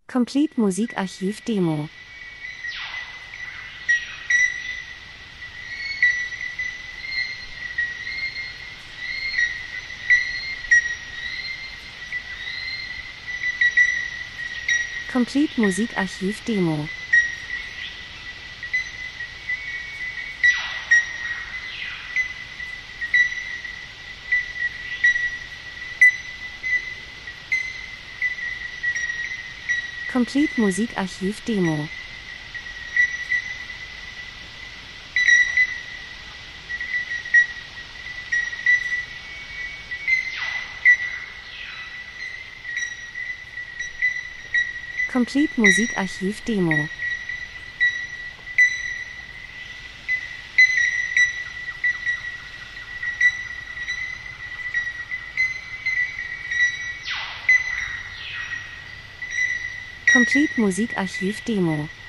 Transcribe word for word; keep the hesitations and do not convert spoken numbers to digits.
Complete Musikarchiv Demo. Complete Musikarchiv Demo. Complete Musikarchiv Demo. Complete Musikarchiv Demo. Complete Musikarchiv Demo.